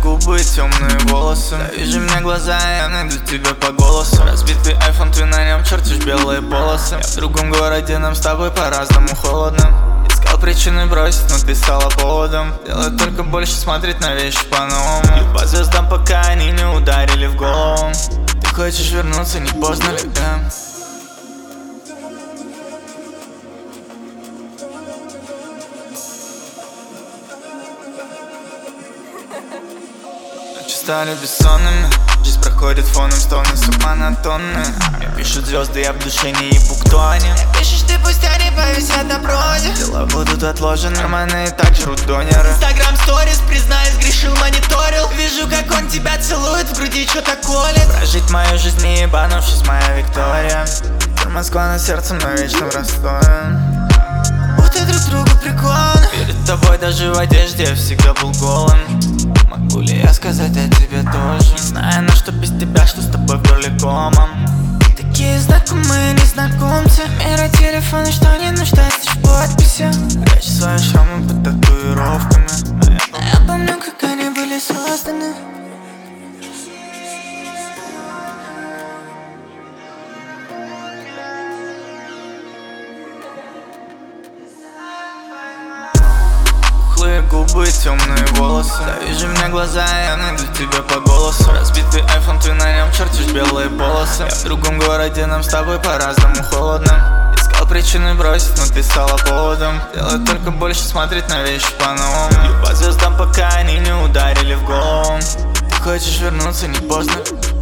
губы, темные волосы. Завяжи мне глаза, я найду тебя по голосу. Разбитый айфон, ты на нем чертишь белые полосы. Я в другом городе, нам с тобой по-разному холодно. Искал причины бросить, но ты стала поводом. Делать только больше, смотреть на вещи по-новому. И по звездам, пока они не ударили в голову. Ты хочешь вернуться, не поздно ли, да? Ночи стали бессонными, жизнь проходит фоном, стоны монотонные. Мне пишут звезды, я в душе не ебу, кто они. Мне пишешь ты, пусть они повисят на проводе. Дела будут отложены, нормальные так жрут донеры. Инстаграм сторис, признаюсь, грешил, мониторил. Вижу, как он тебя целует, в груди что-то колет. Прожить мою жизнь, не ебанувшись, моя Виктория. Москва на сердце, но вечно в Ростове. Будто друг другу прикольно. Перед тобой даже в одежде я всегда был голым. Могу ли я сказать о тебе тоже? Не знаю, на что без тебя, что с тобой в горле комом. Такие знакомые незнакомцы. Мира телефона, что не нуждается в подписи. Прячь свои шрамы под татуировками. Но я помню, как они были созданы. Пухлые губы, темные волосы. Завяжи мне глаза, я найду тебя по голосу. Разбитый айфон, ты на нем чертишь белые полосы. Я в другом городе, нам с тобой по-разному холодно. Искал причины бросить, но ты стала поводом. Делать только больше, смотреть на вещи по-новому. И по звездам, пока они не ударили в голову. Ты хочешь вернуться, не поздно.